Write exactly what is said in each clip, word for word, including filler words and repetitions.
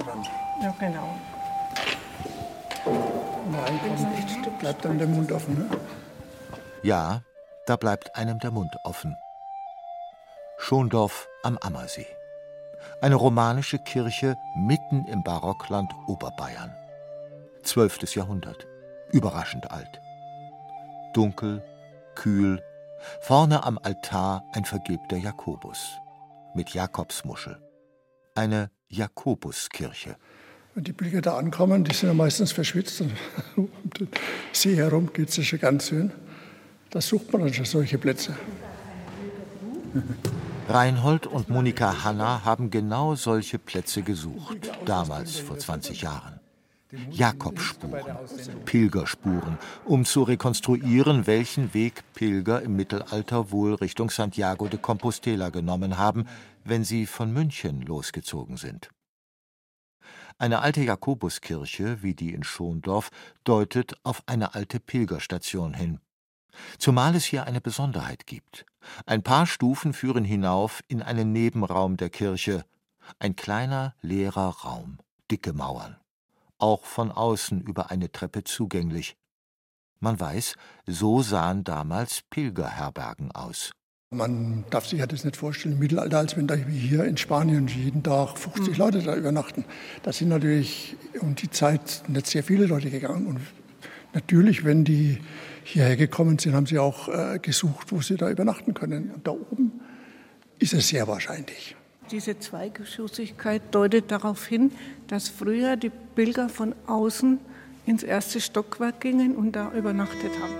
dran. Ja, genau. Reinkommt, bleibt dann der Mund offen. Ne? Ja, da bleibt einem der Mund offen. Schondorf am Ammersee. Eine romanische Kirche mitten im Barockland Oberbayern. Zwölftes Jahrhundert. Überraschend alt. Dunkel, kühl. Vorne am Altar ein vergilbter Jakobus. Mit Jakobsmuschel. Eine Jakobuskirche. Wenn die Pilger da ankommen, die sind ja meistens verschwitzt. Und um den See herum geht es ja schon ganz schön. Da sucht man dann schon solche Plätze. Reinhold und Monika Hanna haben genau solche Plätze gesucht, damals vor zwanzig Jahren. Jakobsspuren, Pilgerspuren, um zu rekonstruieren, welchen Weg Pilger im Mittelalter wohl Richtung Santiago de Compostela genommen haben, wenn sie von München losgezogen sind. Eine alte Jakobuskirche, wie die in Schondorf, deutet auf eine alte Pilgerstation hin. Zumal es hier eine Besonderheit gibt. Ein paar Stufen führen hinauf in einen Nebenraum der Kirche. Ein kleiner, leerer Raum, dicke Mauern. Auch von außen über eine Treppe zugänglich. Man weiß, so sahen damals Pilgerherbergen aus. Man darf sich ja das nicht vorstellen, im Mittelalter, als wenn da wie hier in Spanien jeden Tag fünfzig mhm. Leute da übernachten. Da sind natürlich um die Zeit nicht sehr viele Leute gegangen. Und natürlich, wenn die hierher gekommen sind, haben sie auch äh, gesucht, wo sie da übernachten können. Und da oben ist es sehr wahrscheinlich. Diese Zweigeschossigkeit deutet darauf hin, dass früher die Pilger von außen ins erste Stockwerk gingen und da übernachtet haben.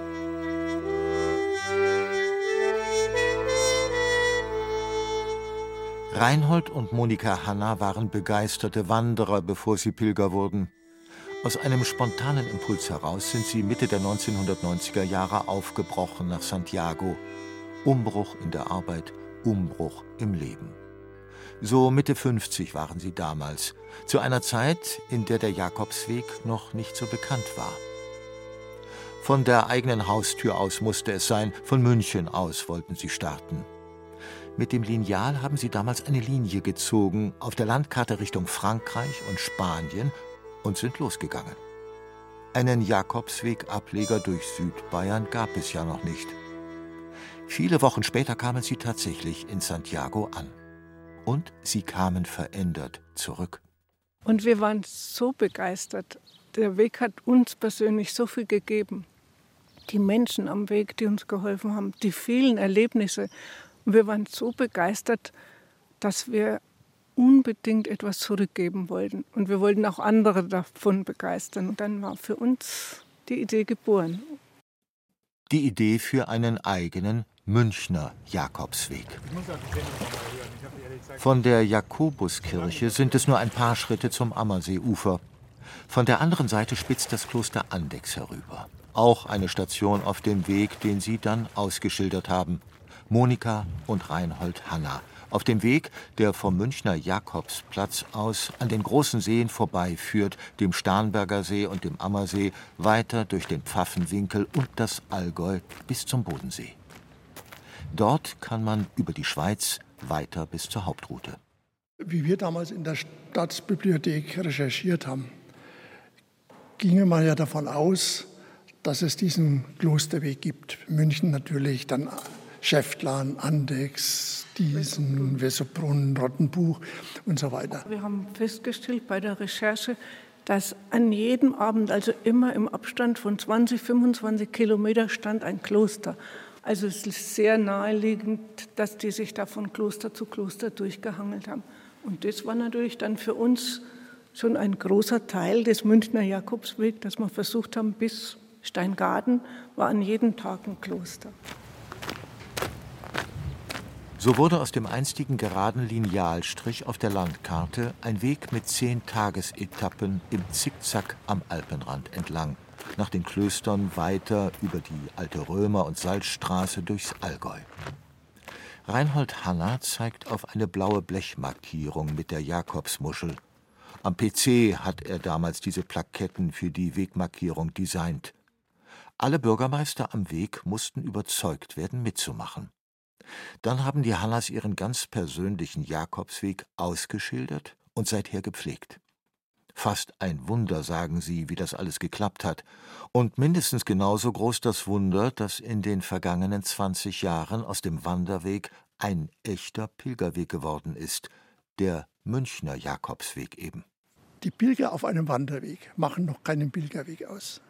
Reinhold und Monika Hanna waren begeisterte Wanderer, bevor sie Pilger wurden. Aus einem spontanen Impuls heraus sind sie Mitte der neunzehnhundertneunziger Jahre aufgebrochen nach Santiago. Umbruch in der Arbeit, Umbruch im Leben. So Mitte fünfzig waren sie damals, zu einer Zeit, in der der Jakobsweg noch nicht so bekannt war. Von der eigenen Haustür aus musste es sein, von München aus wollten sie starten. Mit dem Lineal haben sie damals eine Linie gezogen, auf der Landkarte Richtung Frankreich und Spanien, und sind losgegangen. Einen Jakobsweg-Ableger durch Südbayern gab es ja noch nicht. Viele Wochen später kamen sie tatsächlich in Santiago an. Und sie kamen verändert zurück. Und wir waren so begeistert. Der Weg hat uns persönlich so viel gegeben. Die Menschen am Weg, die uns geholfen haben, die vielen Erlebnisse. Und wir waren so begeistert, dass wir unbedingt etwas zurückgeben wollten. Und wir wollten auch andere davon begeistern. Und dann war für uns die Idee geboren. Die Idee für einen eigenen Münchner Jakobsweg. Von der Jakobuskirche sind es nur ein paar Schritte zum Ammerseeufer. Von der anderen Seite spitzt das Kloster Andechs herüber. Auch eine Station auf dem Weg, den sie dann ausgeschildert haben. Monika und Reinhold Hanna. Auf dem Weg, der vom Münchner Jakobsplatz aus an den großen Seen vorbeiführt, dem Starnberger See und dem Ammersee, weiter durch den Pfaffenwinkel und das Allgäu bis zum Bodensee. Dort kann man über die Schweiz weiter bis zur Hauptroute. Wie wir damals in der Staatsbibliothek recherchiert haben, ginge man ja davon aus, dass es diesen Klosterweg gibt. München natürlich, dann Schäftlarn, Andechs, Diesen, Wessobrunn, Rottenbuch und so weiter. Wir haben festgestellt bei der Recherche, dass an jedem Abend, also immer im Abstand von zwanzig, fünfundzwanzig Kilometer, stand ein Kloster. Also es ist sehr naheliegend, dass die sich da von Kloster zu Kloster durchgehangelt haben. Und das war natürlich dann für uns schon ein großer Teil des Münchner Jakobswegs, dass wir versucht haben, bis Steingaden war an jedem Tag ein Kloster. So wurde aus dem einstigen geraden Linealstrich auf der Landkarte ein Weg mit zehn Tagesetappen im Zickzack am Alpenrand entlang, nach den Klöstern weiter über die Alte Römer- und Salzstraße durchs Allgäu. Reinhold Hanna zeigt auf eine blaue Blechmarkierung mit der Jakobsmuschel. Am P C hat er damals diese Plaketten für die Wegmarkierung designt. Alle Bürgermeister am Weg mussten überzeugt werden, mitzumachen. Dann haben die Hannas ihren ganz persönlichen Jakobsweg ausgeschildert und seither gepflegt. Fast ein Wunder, sagen sie, wie das alles geklappt hat. Und mindestens genauso groß das Wunder, dass in den vergangenen zwanzig Jahren aus dem Wanderweg ein echter Pilgerweg geworden ist. Der Münchner Jakobsweg eben. Die Pilger auf einem Wanderweg machen noch keinen Pilgerweg aus.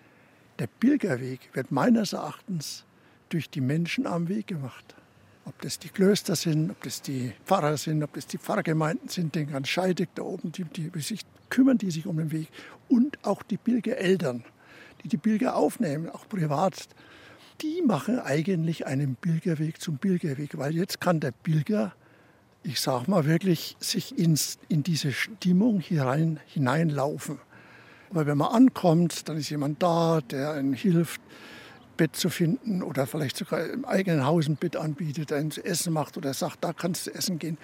Der Pilgerweg wird meines Erachtens durch die Menschen am Weg gemacht. Ob das die Klöster sind, ob das die Pfarrer sind, ob das die Pfarrgemeinden sind, den ganz Scheidegg da oben, die, die sich kümmern, die sich um den Weg. Und auch die Pilgereltern, die die Pilger aufnehmen, auch privat. Die machen eigentlich einen Pilgerweg zum Pilgerweg, weil jetzt kann der Pilger, ich sag mal wirklich, sich ins, in diese Stimmung hier rein, hineinlaufen. Aber wenn man ankommt, dann ist jemand da, der einem hilft, Bett zu finden oder vielleicht sogar im eigenen Haus ein Bett anbietet, der einem zu essen macht oder sagt, da kannst du essen gehen.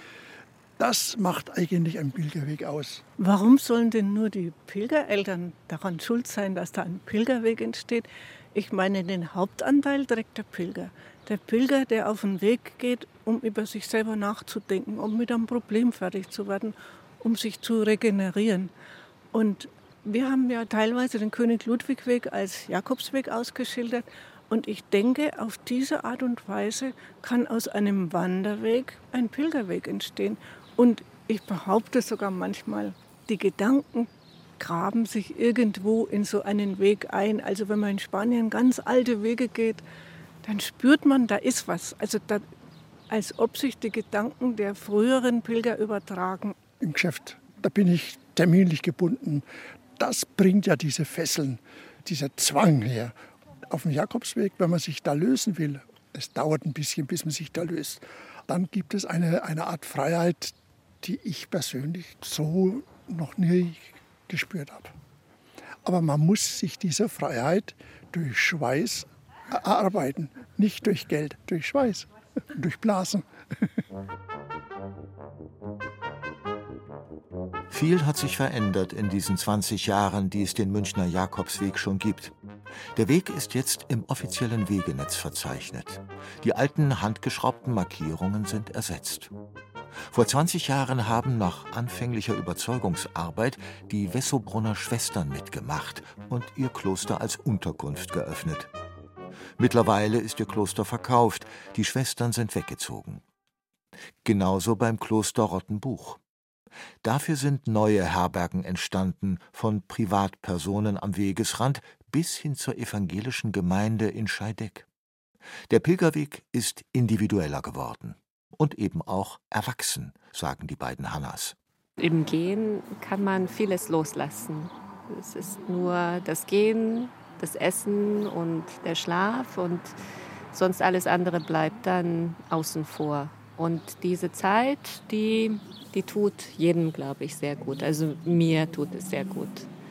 Das macht eigentlich einen Pilgerweg aus. Warum sollen denn nur die Pilgereltern daran schuld sein, dass da ein Pilgerweg entsteht? Ich meine, den Hauptanteil trägt der Pilger. Der Pilger, der auf den Weg geht, um über sich selber nachzudenken, um mit einem Problem fertig zu werden, um sich zu regenerieren. Und wir haben ja teilweise den König-Ludwig-Weg als Jakobsweg ausgeschildert. Und ich denke, auf diese Art und Weise kann aus einem Wanderweg ein Pilgerweg entstehen. Und ich behaupte sogar manchmal, die Gedanken graben sich irgendwo in so einen Weg ein. Also wenn man in Spanien ganz alte Wege geht, dann spürt man, da ist was. Also da, als ob sich die Gedanken der früheren Pilger übertragen. Im Geschäft, da bin ich terminlich gebunden. Das bringt ja diese Fesseln, dieser Zwang her. Auf dem Jakobsweg, wenn man sich da lösen will, es dauert ein bisschen, bis man sich da löst, dann gibt es eine, eine Art Freiheit, die ich persönlich so noch nie gespürt habe. Aber man muss sich diese Freiheit durch Schweiß erarbeiten, nicht durch Geld, durch Schweiß, durch Blasen. Viel hat sich verändert in diesen zwanzig Jahren, die es den Münchner Jakobsweg schon gibt. Der Weg ist jetzt im offiziellen Wegenetz verzeichnet. Die alten handgeschraubten Markierungen sind ersetzt. Vor zwanzig Jahren haben nach anfänglicher Überzeugungsarbeit die Wessobrunner Schwestern mitgemacht und ihr Kloster als Unterkunft geöffnet. Mittlerweile ist ihr Kloster verkauft, die Schwestern sind weggezogen. Genauso beim Kloster Rottenbuch. Dafür sind neue Herbergen entstanden, von Privatpersonen am Wegesrand bis hin zur evangelischen Gemeinde in Scheidegg. Der Pilgerweg ist individueller geworden und eben auch erwachsen, sagen die beiden Hannas. Im Gehen kann man vieles loslassen. Es ist nur das Gehen, das Essen und der Schlaf und sonst alles andere bleibt dann außen vor. Und diese Zeit, die, die tut jedem, glaube ich, sehr gut. Also mir tut es sehr gut.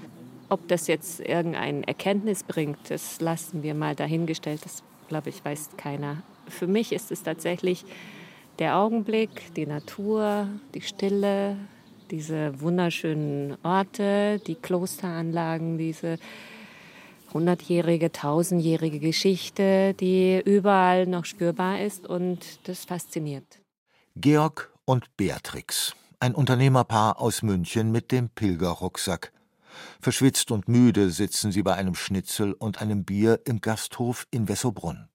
Ob das jetzt irgendeine Erkenntnis bringt, das lassen wir mal dahingestellt. Das, glaube ich, weiß keiner. Für mich ist es tatsächlich der Augenblick, die Natur, die Stille, diese wunderschönen Orte, die Klosteranlagen, diese hundertjährige, tausendjährige Geschichte, die überall noch spürbar ist, und das fasziniert. Georg und Beatrix, ein Unternehmerpaar aus München mit dem Pilgerrucksack. Verschwitzt und müde sitzen sie bei einem Schnitzel und einem Bier im Gasthof in Wessobrunn.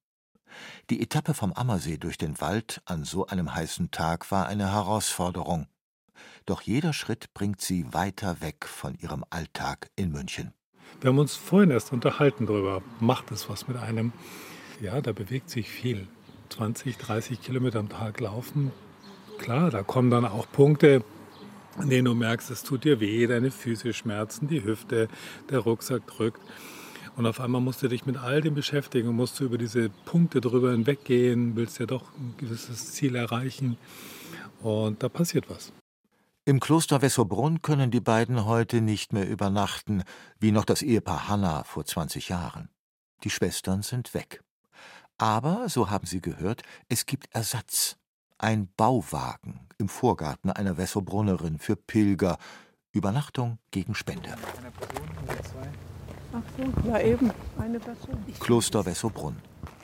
Die Etappe vom Ammersee durch den Wald an so einem heißen Tag war eine Herausforderung. Doch jeder Schritt bringt sie weiter weg von ihrem Alltag in München. Wir haben uns vorhin erst unterhalten darüber, macht es was mit einem? Ja, da bewegt sich viel. zwanzig, dreißig Kilometer am Tag laufen. Klar, da kommen dann auch Punkte, an denen du merkst, es tut dir weh, deine Füße schmerzen, die Hüfte, der Rucksack drückt. Und auf einmal musst du dich mit all dem beschäftigen, musst du über diese Punkte drüber hinweggehen, willst ja doch ein gewisses Ziel erreichen. Und da passiert was. Im Kloster Wessobrunn können die beiden heute nicht mehr übernachten, wie noch das Ehepaar Hanna vor zwanzig Jahren. Die Schwestern sind weg. Aber, so haben sie gehört, es gibt Ersatz. Ein Bauwagen im Vorgarten einer Wessobrunnerin für Pilger. Übernachtung gegen Spende. Eine Person oder zwei? Ach so, ja eben, eine Person. Kloster Wessobrunn.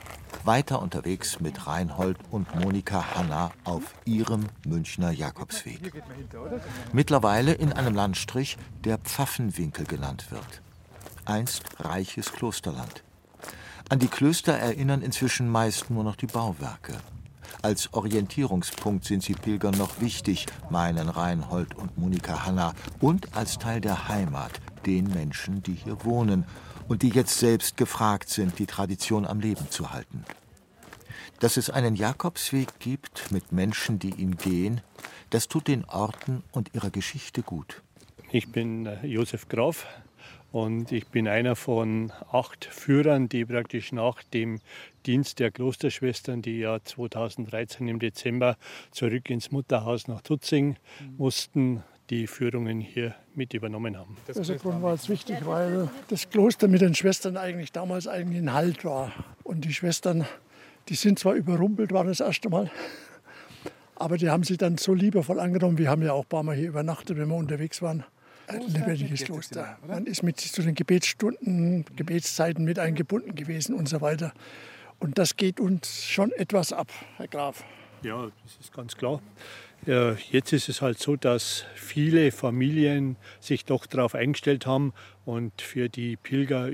weiter unterwegs mit Reinhold und Monika Hanna auf ihrem Münchner Jakobsweg. Mittlerweile in einem Landstrich, der Pfaffenwinkel genannt wird. Einst reiches Klosterland. An die Klöster erinnern inzwischen meist nur noch die Bauwerke. Als Orientierungspunkt sind sie Pilgern noch wichtig, meinen Reinhold und Monika Hanna, und als Teil der Heimat, den Menschen, die hier wohnen und die jetzt selbst gefragt sind, die Tradition am Leben zu halten. Dass es einen Jakobsweg gibt mit Menschen, die ihn gehen, das tut den Orten und ihrer Geschichte gut. Ich bin Josef Graf und ich bin einer von acht Führern, die praktisch nach dem Dienst der Klosterschwestern, die ja zweitausenddreizehn im Dezember zurück ins Mutterhaus nach Tutzing mussten, die Führungen hier mit übernommen haben. Der Grund war jetzt wichtig, weil das Kloster mit den Schwestern eigentlich damals eigentlich ein Halt war. Und die Schwestern, die sind zwar überrumpelt worden das erste Mal, aber die haben sich dann so liebevoll angenommen. Wir haben ja auch ein paar Mal hier übernachtet, wenn wir unterwegs waren. Ein lebendiges Kloster. Man ist mit zu den Gebetsstunden, Gebetszeiten mit eingebunden gewesen und so weiter. Und das geht uns schon etwas ab, Herr Graf. Ja, das ist ganz klar. Ja, jetzt ist es halt so, dass viele Familien sich doch darauf eingestellt haben und für die Pilger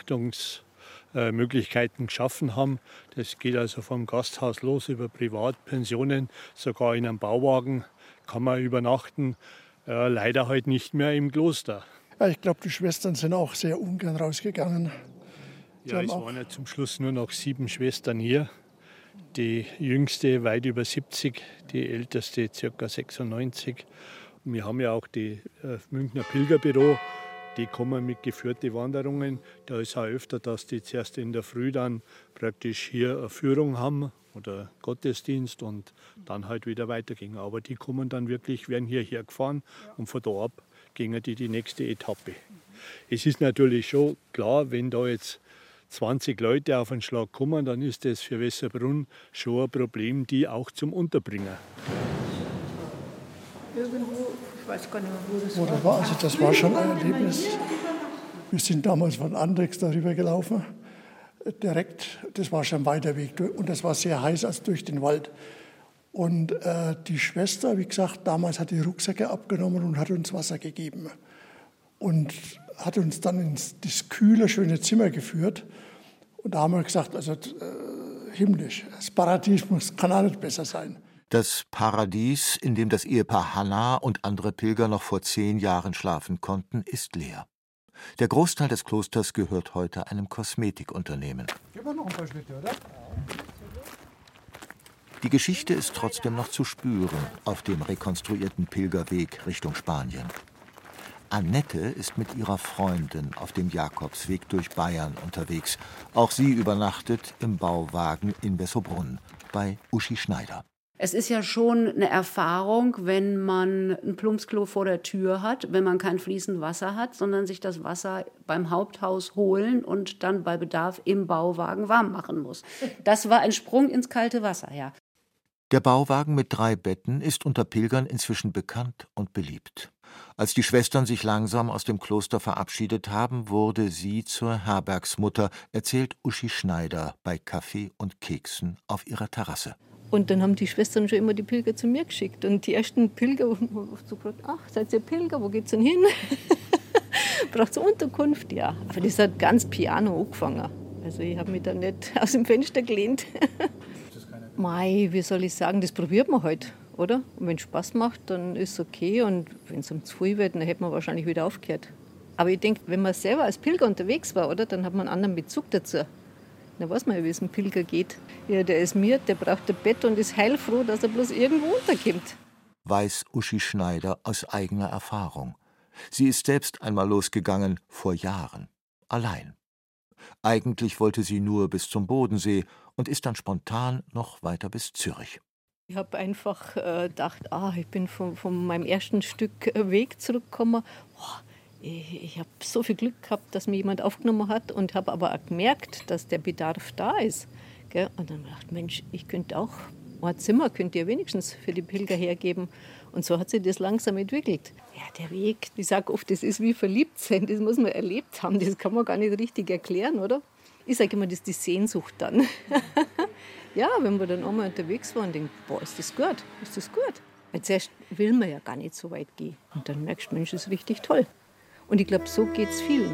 Übernachtungsmöglichkeiten geschaffen haben. Das geht also vom Gasthaus los über Privatpensionen, sogar in einem Bauwagen kann man übernachten. Äh, leider halt nicht mehr im Kloster. Ja, ich glaube, die Schwestern sind auch sehr ungern rausgegangen. Die ja, es waren ja zum Schluss nur noch sieben Schwestern hier. Die jüngste weit über siebzig, die älteste ca. sechsundneunzig. Und wir haben ja auch die äh, Münchner Pilgerbüro, die kommen mit geführten Wanderungen. Da ist auch öfter, dass die zuerst in der Früh dann praktisch hier eine Führung haben oder Gottesdienst und dann halt wieder weitergehen. Aber die kommen dann wirklich, werden hierher gefahren und von da ab gehen die die nächste Etappe. Es ist natürlich schon klar, wenn da jetzt zwanzig Leute auf einen Schlag kommen, dann ist das für Wesserbrunn schon ein Problem, die auch zum Unterbringen. Irgendwo, ich weiß gar nicht mehr, wo das Wo war. das war. Also das war schon ein Erlebnis. Wir sind damals von Andrex darüber gelaufen, direkt. Das war schon ein weiter Weg und das war sehr heiß als durch den Wald. Und äh, die Schwester, wie gesagt, damals hat die Rucksäcke abgenommen und hat uns Wasser gegeben. Und hat uns dann ins das kühle, schöne Zimmer geführt. Und da haben wir gesagt, also äh, himmlisch, das Paradies muss, kann auch nicht besser sein. Das Paradies, in dem das Ehepaar Hanna und andere Pilger noch vor zehn Jahren schlafen konnten, ist leer. Der Großteil des Klosters gehört heute einem Kosmetikunternehmen. Gib mir noch ein paar Schritte, oder? Die Geschichte ist trotzdem noch zu spüren auf dem rekonstruierten Pilgerweg Richtung Spanien. Annette ist mit ihrer Freundin auf dem Jakobsweg durch Bayern unterwegs. Auch sie übernachtet im Bauwagen in Wessobrunn bei Uschi Schneider. Es ist ja schon eine Erfahrung, wenn man ein Plumpsklo vor der Tür hat, wenn man kein fließend Wasser hat, sondern sich das Wasser beim Haupthaus holen und dann bei Bedarf im Bauwagen warm machen muss. Das war ein Sprung ins kalte Wasser, ja. Der Bauwagen mit drei Betten ist unter Pilgern inzwischen bekannt und beliebt. Als die Schwestern sich langsam aus dem Kloster verabschiedet haben, wurde sie zur Herbergsmutter, erzählt Uschi Schneider bei Kaffee und Keksen auf ihrer Terrasse. Und dann haben die Schwestern schon immer die Pilger zu mir geschickt. Und die ersten Pilger haben so gefragt, ach, seid ihr Pilger, wo geht's denn hin? Braucht ihr Unterkunft? Ja, aber das hat ganz piano angefangen. Also ich habe mich da nicht aus dem Fenster gelehnt. Mei, wie soll ich sagen, das probiert man halt, oder? Und wenn es Spaß macht, dann ist es okay. Und wenn es um zu viel wird, dann hätte man wahrscheinlich wieder aufgehört. Aber ich denke, wenn man selber als Pilger unterwegs war, oder, dann hat man einen anderen Bezug dazu. Dann weiß man ja, wie es einem Pilger geht. Ja, der ist mir, der braucht ein Bett und ist heilfroh, dass er bloß irgendwo unterkommt. Weiß Uschi Schneider aus eigener Erfahrung. Sie ist selbst einmal losgegangen, vor Jahren. Allein. Eigentlich wollte sie nur bis zum Bodensee und ist dann spontan noch weiter bis Zürich. Ich habe einfach äh, gedacht, ah, ich bin von, von meinem ersten Stück Weg zurückgekommen. Oh, ich ich habe so viel Glück gehabt, dass mir jemand aufgenommen hat und habe aber auch gemerkt, dass der Bedarf da ist. Gell? Und dann habe ich gedacht, Mensch, ich könnte auch ein Zimmer könnt ihr wenigstens für die Pilger hergeben. Und so hat sich das langsam entwickelt. Ja, der Weg, ich sage oft, das ist wie verliebt sein, das muss man erlebt haben, das kann man gar nicht richtig erklären, oder? Ich sage immer, das ist die Sehnsucht dann. Ja, wenn wir dann einmal unterwegs waren, denken, boah, ist das gut, ist das gut. Weil zuerst will man ja gar nicht so weit gehen. Und dann merkst du, Mensch, das ist richtig toll. Und ich glaube, so geht es vielen.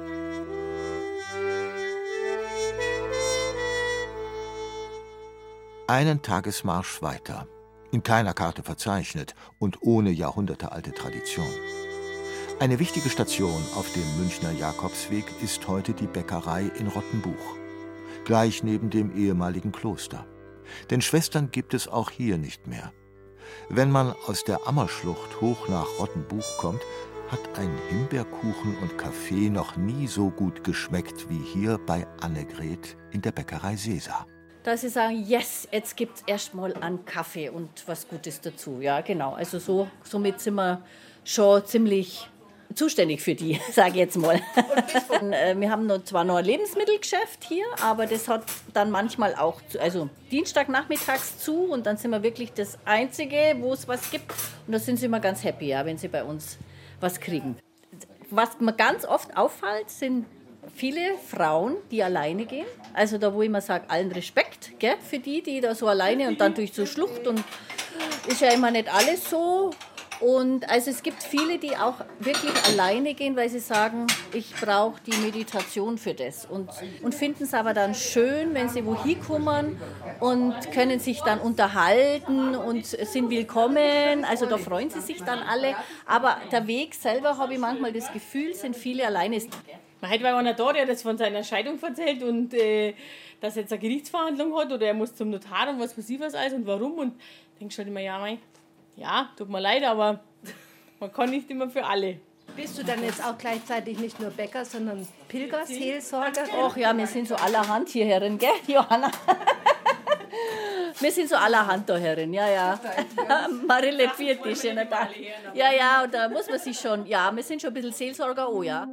Einen Tagesmarsch weiter, in keiner Karte verzeichnet und ohne jahrhundertealte Tradition. Eine wichtige Station auf dem Münchner Jakobsweg ist heute die Bäckerei in Rottenbuch, gleich neben dem ehemaligen Kloster. Denn Schwestern gibt es auch hier nicht mehr. Wenn man aus der Ammerschlucht hoch nach Rottenbuch kommt, hat ein Himbeerkuchen und Kaffee noch nie so gut geschmeckt wie hier bei Annegret in der Bäckerei Sesar. Dass sie sagen, yes, jetzt gibt es erstmal einen Kaffee und was Gutes dazu. Ja, genau. Also so, somit sind wir schon ziemlich zuständig für die, sage ich jetzt mal. Wir haben noch, zwar noch ein Lebensmittelgeschäft hier, aber das hat dann manchmal auch, zu, also Dienstagnachmittags zu und dann sind wir wirklich das Einzige, wo es was gibt. Und da sind sie immer ganz happy, ja, wenn sie bei uns was kriegen. Was mir ganz oft auffällt, sind viele Frauen, die alleine gehen. Also da, wo ich immer sage, allen Respekt, gell, für die, die da so alleine und dann durch so Schlucht und ist ja immer nicht alles so. Und also es gibt viele, die auch wirklich alleine gehen, weil sie sagen, ich brauche die Meditation für das. Und, und finden es aber dann schön, wenn sie wohin kommen und können sich dann unterhalten und sind willkommen. Also da freuen sie sich dann alle. Aber der Weg selber, habe ich manchmal das Gefühl, sind viele alleine. Heute war einer da, der das von seiner Scheidung erzählt und äh, dass er jetzt eine Gerichtsverhandlung hat oder er muss zum Notar und was weiß ich was alles und warum. Und denkst halt immer, ja, mein, ja, tut mir leid, aber man kann nicht immer für alle. Bist du dann jetzt auch gleichzeitig nicht nur Bäcker, sondern Pilgerseelsorger? Ach ja, wir sind so allerhand hier Herren, gell, Johanna? Wir sind so allerhand da Herren, ja, ja. Marille Pfiat ist ja nicht da. Ja, ja, und da muss man sich schon, ja, wir sind schon ein bisschen Seelsorger, oh ja.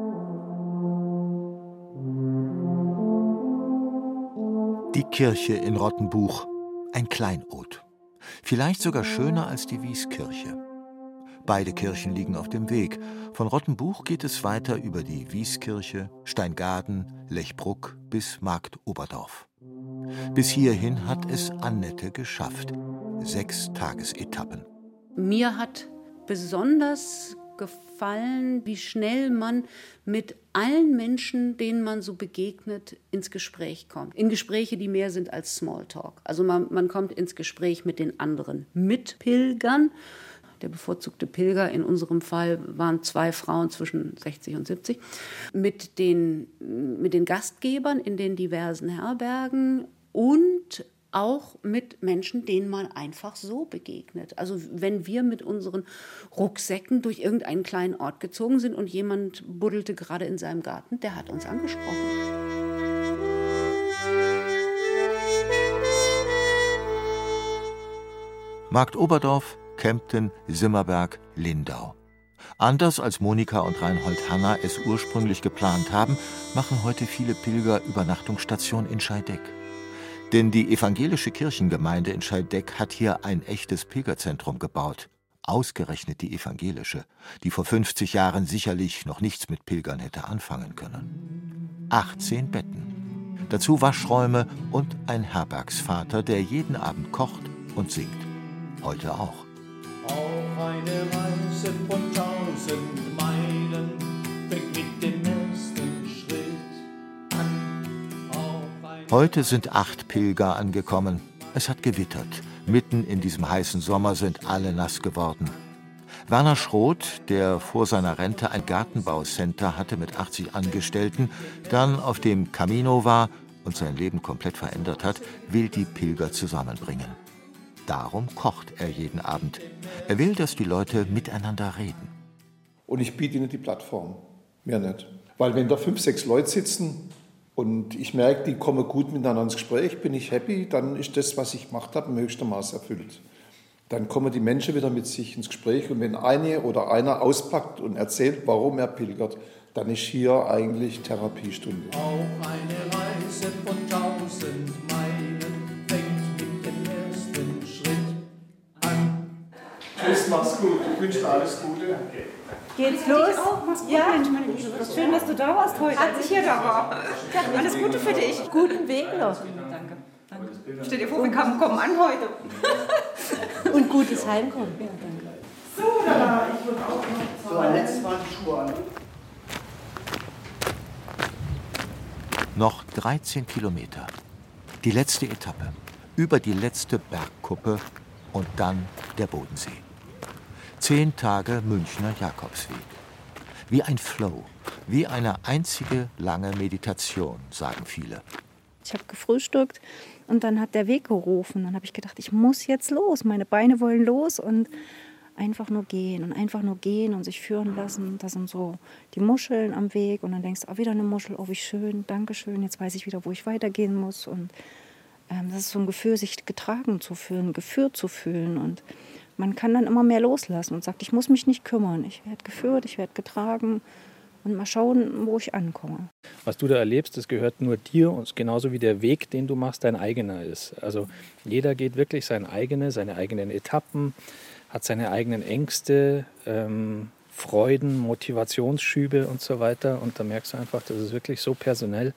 Die Kirche in Rottenbuch, ein Kleinod. Vielleicht sogar schöner als die Wieskirche. Beide Kirchen liegen auf dem Weg. Von Rottenbuch geht es weiter über die Wieskirche, Steingaden, Lechbruck bis Marktoberdorf. Bis hierhin hat es Annette geschafft. Sechs Tagesetappen. Mir hat besonders gefallen, wie schnell man mit allen Menschen, denen man so begegnet, ins Gespräch kommt. In Gespräche, die mehr sind als Smalltalk. Also man, man kommt ins Gespräch mit den anderen Mitpilgern. Der bevorzugte Pilger in unserem Fall waren zwei Frauen zwischen sechzig und siebzig. Mit den, mit den Gastgebern in den diversen Herbergen und auch mit Menschen, denen man einfach so begegnet. Also wenn wir mit unseren Rucksäcken durch irgendeinen kleinen Ort gezogen sind und jemand buddelte gerade in seinem Garten, der hat uns angesprochen. Marktoberdorf, Kempten, Simmerberg, Lindau. Anders als Monika und Reinhold Hanna es ursprünglich geplant haben, machen heute viele Pilger Übernachtungsstation in Scheideck. Denn die evangelische Kirchengemeinde in Scheideck hat hier ein echtes Pilgerzentrum gebaut. Ausgerechnet die evangelische, die vor fünfzig Jahren sicherlich noch nichts mit Pilgern hätte anfangen können. achtzehn Betten. Dazu Waschräume und ein Herbergsvater, der jeden Abend kocht und singt. Heute auch. Auch eine Reise von tausend Meilen fängt mit dem ersten Schritt an. Auch eine Heute sind acht Pilger angekommen. Es hat gewittert. Mitten in diesem heißen Sommer sind alle nass geworden. Werner Schroth, der vor seiner Rente ein Gartenbaucenter hatte mit achtzig Angestellten, dann auf dem Camino war und sein Leben komplett verändert hat, will die Pilger zusammenbringen. Darum kocht er jeden Abend. Er will, dass die Leute miteinander reden. Und ich biete ihnen die Plattform. Mehr nicht. Weil wenn da fünf, sechs Leute sitzen und ich merke, die kommen gut miteinander ins Gespräch, bin ich happy, dann ist das, was ich gemacht habe, im höchsten Maß erfüllt. Dann kommen die Menschen wieder mit sich ins Gespräch und wenn eine oder einer auspackt und erzählt, warum er pilgert, dann ist hier eigentlich Therapiestunde. Auch eine Reise von tausend Meilen fängt mit dem ersten Schritt an. Tschüss, mach's gut. Ich wünsche dir alles Gute. Geht's los? Ja, schön, dass du da warst heute. Als ich hier da war. Alles Gute für dich. Guten Weg noch. Danke. Danke. Stell dir vor, wir kommen, kommen an heute. Und gutes Heimkommen. Ja, danke. So, da ich würde auch noch so, ein letztes Mal die Schuhe an. Noch dreizehn Kilometer. Die letzte Etappe. Über die letzte Bergkuppe und dann der Bodensee. Zehn Tage Münchner Jakobsweg. Wie ein Flow, wie eine einzige lange Meditation, sagen viele. Ich habe gefrühstückt und dann hat der Weg gerufen. Dann habe ich gedacht, ich muss jetzt los. Meine Beine wollen los und einfach nur gehen und einfach nur gehen und sich führen lassen. Da sind so die Muscheln am Weg und dann denkst du, oh, wieder eine Muschel, oh, wie schön, danke schön. Jetzt weiß ich wieder, wo ich weitergehen muss. Und ähm, das ist so ein Gefühl, sich getragen zu fühlen, geführt zu fühlen. Und man kann dann immer mehr loslassen und sagt, ich muss mich nicht kümmern. Ich werde geführt, ich werde getragen und mal schauen, wo ich ankomme. Was du da erlebst, das gehört nur dir und genauso wie der Weg, den du machst, dein eigener ist. Also jeder geht wirklich sein eigenes, seine eigenen Etappen, hat seine eigenen Ängste, ähm, Freuden, Motivationsschübe und so weiter. Und da merkst du einfach, das ist wirklich so personell.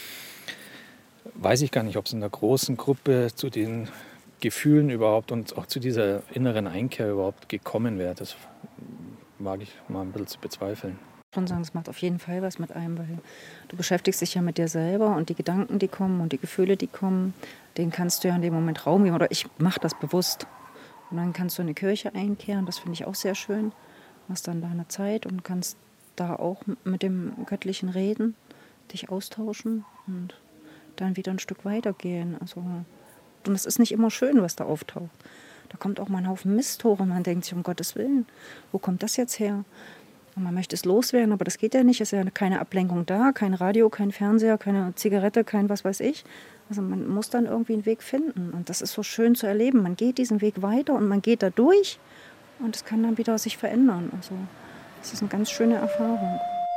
Weiß ich gar nicht, ob es in einer großen Gruppe zu den Gefühlen überhaupt und auch zu dieser inneren Einkehr überhaupt gekommen wäre. Das wage ich mal ein bisschen zu bezweifeln. Ich kann sagen, es macht auf jeden Fall was mit einem, weil du beschäftigst dich ja mit dir selber und die Gedanken, die kommen und die Gefühle, die kommen, denen kannst du ja in dem Moment Raum geben. Oder ich mache das bewusst. Und dann kannst du in die Kirche einkehren, das finde ich auch sehr schön. Du hast dann deine Zeit und kannst da auch mit dem Göttlichen reden, dich austauschen und dann wieder ein Stück weitergehen. Also, und es ist nicht immer schön, was da auftaucht. Da kommt auch mal ein Haufen Mist hoch und man denkt sich, um Gottes Willen, wo kommt das jetzt her? Und man möchte es loswerden, aber das geht ja nicht. Es ist ja keine Ablenkung da, kein Radio, kein Fernseher, keine Zigarette, kein was weiß ich. Also man muss dann irgendwie einen Weg finden. Und das ist so schön zu erleben. Man geht diesen Weg weiter und man geht da durch und es kann dann wieder sich verändern. Also das ist eine ganz schöne Erfahrung.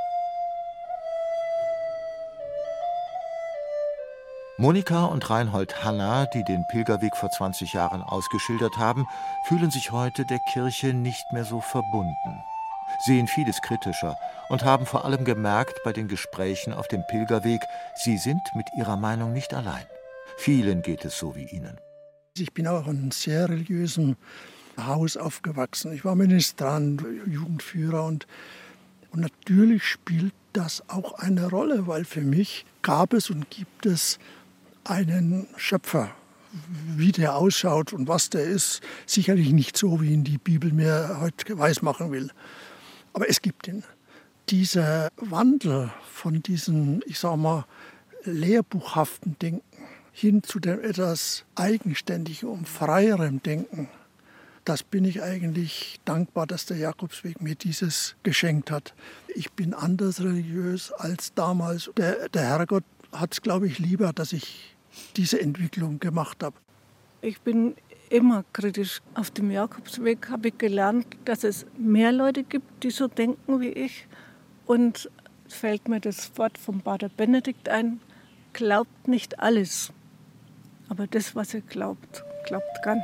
Monika und Reinhold Hanna, die den Pilgerweg vor zwanzig Jahren ausgeschildert haben, fühlen sich heute der Kirche nicht mehr so verbunden, sehen vieles kritischer und haben vor allem gemerkt bei den Gesprächen auf dem Pilgerweg, sie sind mit ihrer Meinung nicht allein. Vielen geht es so wie ihnen. Ich bin auch in einem sehr religiösen Haus aufgewachsen. Ich war Ministrant, Jugendführer und, und natürlich spielt das auch eine Rolle, weil für mich gab es und gibt es einen Schöpfer. Wie der ausschaut und was der ist, sicherlich nicht so, wie ihn die Bibel mir heute weismachen will. Aber es gibt ihn. Dieser Wandel von diesem, ich sag mal, lehrbuchhaften Denken hin zu dem etwas eigenständigen und freierem Denken, das bin ich eigentlich dankbar, dass der Jakobsweg mir dieses geschenkt hat. Ich bin anders religiös als damals. Der, der Herrgott hat es, glaube ich, lieber, dass ich diese Entwicklung gemacht habe. Ich bin immer kritisch. Auf dem Jakobsweg habe ich gelernt, dass es mehr Leute gibt, die so denken wie ich. Und es fällt mir das Wort von Pater Benedikt ein, glaubt nicht alles. Aber das, was ihr glaubt, glaubt ganz.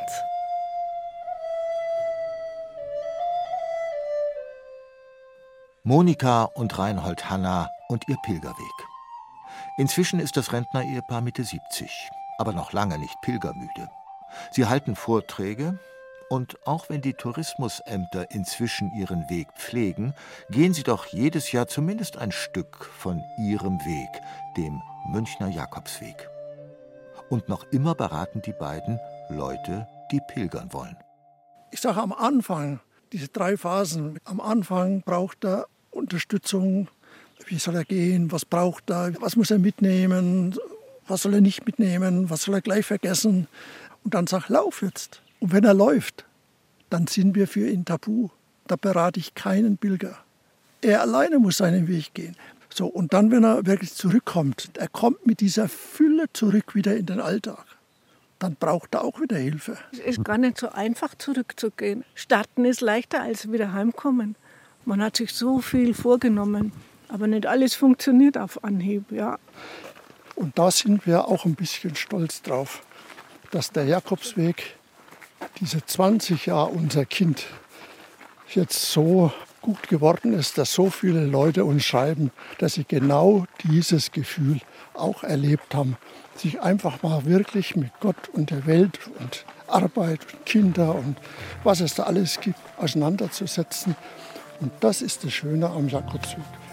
Monika und Reinhold Hanna und ihr Pilgerweg. Inzwischen ist das Rentner-Ehepaar Mitte siebzig, aber noch lange nicht pilgermüde. Sie halten Vorträge und auch wenn die Tourismusämter inzwischen ihren Weg pflegen, gehen sie doch jedes Jahr zumindest ein Stück von ihrem Weg, dem Münchner Jakobsweg. Und noch immer beraten die beiden Leute, die pilgern wollen. Ich sage am Anfang, diese drei Phasen, am Anfang braucht er Unterstützung. Wie soll er gehen? Was braucht er? Was muss er mitnehmen? Was soll er nicht mitnehmen? Was soll er gleich vergessen? Und dann sag, lauf jetzt. Und wenn er läuft, dann sind wir für ihn tabu. Da berate ich keinen Pilger. Er alleine muss seinen Weg gehen. So, und dann, wenn er wirklich zurückkommt, er kommt mit dieser Fülle zurück wieder in den Alltag, dann braucht er auch wieder Hilfe. Es ist gar nicht so einfach, zurückzugehen. Starten ist leichter als wieder heimkommen. Man hat sich so viel vorgenommen. Aber nicht alles funktioniert auf Anhieb, ja. Und da sind wir auch ein bisschen stolz drauf, dass der Jakobsweg, diese zwanzig Jahre unser Kind, jetzt so gut geworden ist, dass so viele Leute uns schreiben, dass sie genau dieses Gefühl auch erlebt haben, sich einfach mal wirklich mit Gott und der Welt und Arbeit und Kinder und was es da alles gibt, auseinanderzusetzen. Und das ist das Schöne am Jakobszug.